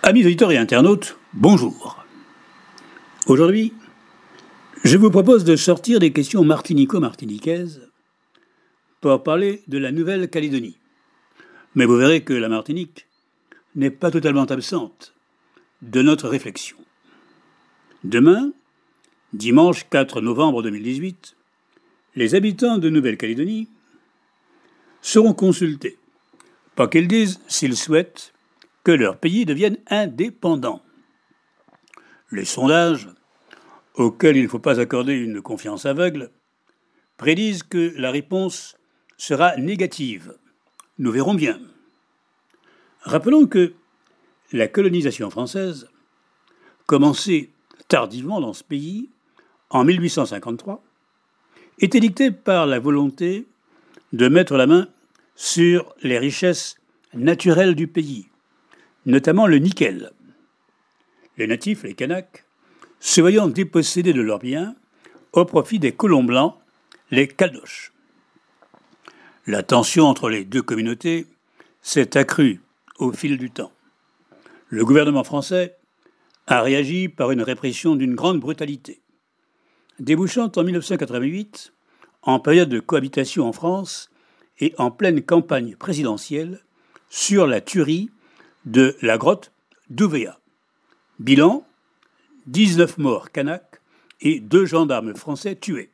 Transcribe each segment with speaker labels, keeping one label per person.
Speaker 1: Amis auditeurs et internautes, bonjour. Aujourd'hui, je vous propose de sortir des questions martinico-martiniquaises pour parler de la Nouvelle-Calédonie. Mais vous verrez que la Martinique n'est pas totalement absente de notre réflexion. Demain, dimanche 4 novembre 2018, les habitants de Nouvelle-Calédonie seront consultés pour qu'ils disent s'ils souhaitent que leur pays devienne indépendant. Les sondages, auxquels il ne faut pas accorder une confiance aveugle, prédisent que la réponse sera négative. Nous verrons bien. Rappelons que la colonisation française, commencée tardivement dans ce pays, en 1853, était dictée par la volonté de mettre la main sur les richesses naturelles du pays, notamment le nickel. Les natifs, les Kanaks, se voyant dépossédés de leurs biens au profit des colons blancs, les Caldoches. La tension entre les deux communautés s'est accrue au fil du temps. Le gouvernement français a réagi par une répression d'une grande brutalité, débouchant en 1988, en période de cohabitation en France et en pleine campagne présidentielle, sur la tuerie de la grotte d'Ouvéa. Bilan, 19 morts Kanaks et 2 gendarmes français tués.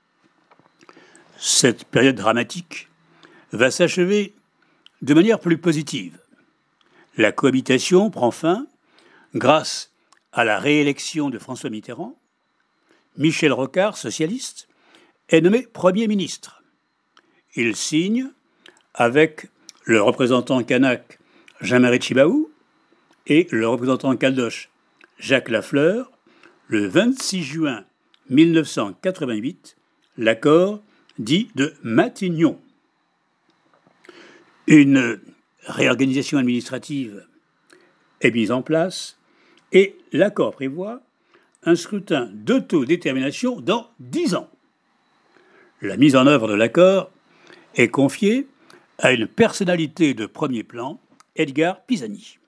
Speaker 1: Cette période dramatique va s'achever de manière plus positive. La cohabitation prend fin grâce à la réélection de François Mitterrand. Michel Rocard, socialiste, est nommé Premier ministre. Il signe, avec le représentant kanak Jean-Marie Tjibaou et le représentant caldoche Jacques Lafleur, le 26 juin 1988, l'accord dit de Matignon. Une réorganisation administrative est mise en place et l'accord prévoit un scrutin d'autodétermination dans 10 ans. La mise en œuvre de l'accord est confiée à une personnalité de premier plan, Edgar Pisani.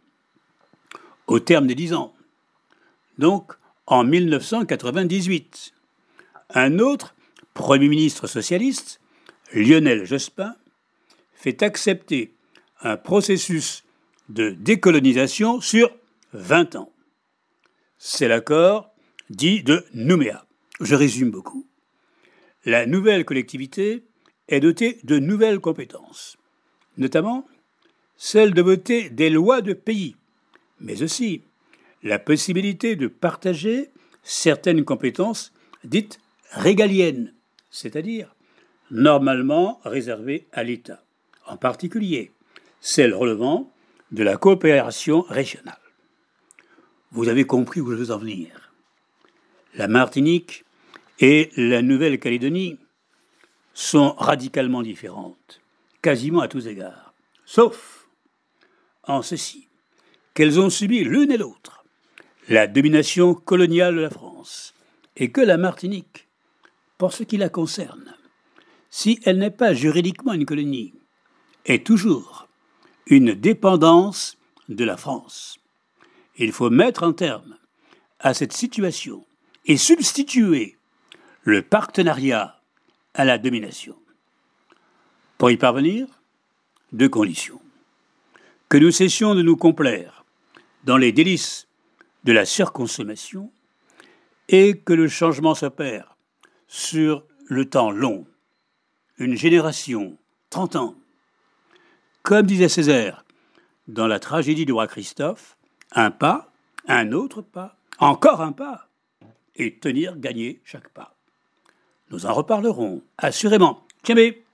Speaker 1: Au terme des 10 ans, donc en 1998, un autre Premier ministre socialiste, Lionel Jospin, fait accepter un processus de décolonisation sur 20 ans. C'est l'accord dit de Nouméa. Je résume beaucoup. La nouvelle collectivité est dotée de nouvelles compétences, notamment celle de voter des lois de pays, mais aussi la possibilité de partager certaines compétences dites régaliennes, c'est-à-dire normalement réservées à l'État, en particulier celles relevant de la coopération régionale. Vous avez compris où je veux en venir. La Martinique et la Nouvelle-Calédonie sont radicalement différentes, quasiment à tous égards, sauf en ceci, qu'elles ont subi l'une et l'autre la domination coloniale de la France, et que la Martinique, pour ce qui la concerne, si elle n'est pas juridiquement une colonie, est toujours une dépendance de la France. Il faut mettre un terme à cette situation et substituer le partenariat à la domination. Pour y parvenir, 2 conditions. Que nous cessions de nous complaire dans les délices de la surconsommation et que le changement s'opère sur le temps long, une génération, 30 ans. Comme disait Césaire dans la tragédie du roi Christophe, un pas, un autre pas, encore un pas, et tenir gagné chaque pas. Nous en reparlerons, assurément. Tchémé!